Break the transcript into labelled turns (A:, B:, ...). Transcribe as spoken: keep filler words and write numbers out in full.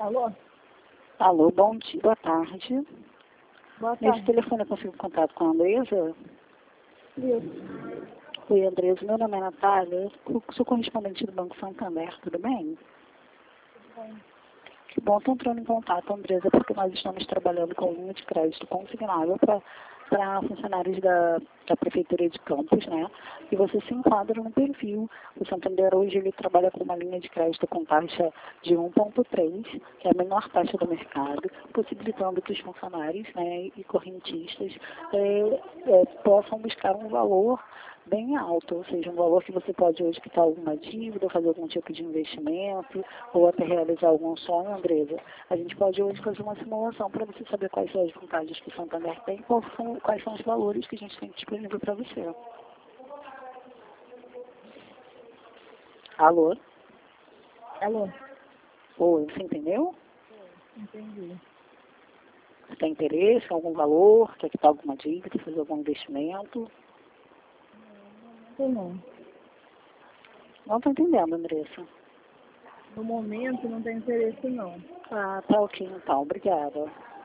A: Alô?
B: Alô, bom dia, boa tarde.
A: Boa tarde.
B: Nesse telefone eu consigo contato com a Andresa?
A: Isso.
B: Oi, Andresa, meu nome é Natália, eu sou correspondente do Banco Santander, tudo bem?
A: Tudo bem.
B: Que bom, estou entrando em contato, Andresa, porque nós estamos trabalhando com linha de crédito consignável para funcionários da, da Prefeitura de Campos, né? E você se enquadra no perfil. O Santander hoje ele trabalha com uma linha de crédito com taxa de um ponto três, que é a menor taxa do mercado, possibilitando que os funcionários, né, e correntistas é, é, possam buscar um valor bem alto, ou seja, um valor que você pode hoje quitar alguma dívida, fazer algum tipo de investimento, ou até realizar algum sonho, Andresa. A gente pode hoje fazer uma simulação para você saber quais são as vantagens que o Santander tem e quais são, quais são os valores que a gente tem disponível para você. Alô?
A: Alô?
B: Oi, você entendeu?
A: Entendi.
B: Você tem interesse em algum valor, quer quitar alguma dívida, fazer algum investimento?
A: Não, não.
B: Não estou entendendo, Andressa.
A: No momento não tem interesse não.
B: Ah, tá ok então, obrigada.